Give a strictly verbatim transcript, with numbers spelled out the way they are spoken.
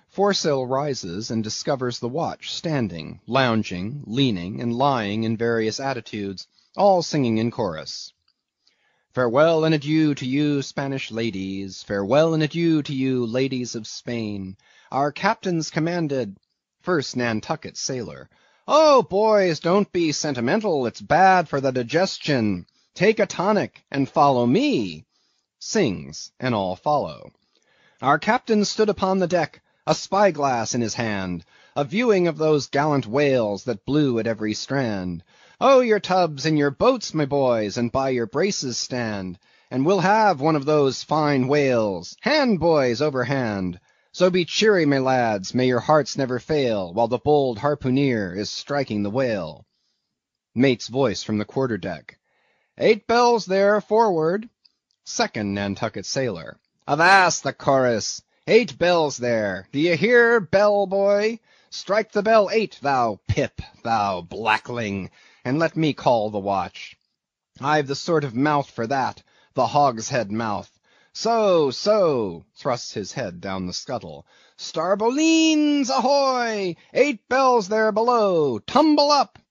Foresail rises, and discovers the watch standing, lounging, leaning, and lying in various attitudes, all singing in chorus. Farewell and adieu to you, Spanish ladies, farewell and adieu to you, ladies of Spain. Our captain's commanded— FIRST NANTUCKET SAILOR. Oh, boys, don't be sentimental, it's bad for the digestion. Take a tonic, and follow me. Sings, and all follow. Our captain stood upon the deck, a spy glass in his hand, a viewing of those gallant whales that blew at every strand. Oh, your tubs and your boats, my boys, and by your braces stand, and we'll have one of those fine whales. Hand, boys, over hand. So be cheery, my lads, may your hearts never fail, while the bold harpooneer is striking the whale. Mate's voice from the quarter deck. Eight bells there, forward. Second Nantucket Sailor. Avast the chorus! Eight bells there. D'ye hear, bell boy? Strike the bell eight, thou Pip, thou blackling, and let me call the watch. I've the sort of mouth for that, the hogshead mouth. So, so, thrusts his head down the scuttle. Starbolines, ahoy! Eight bells there below. Tumble up!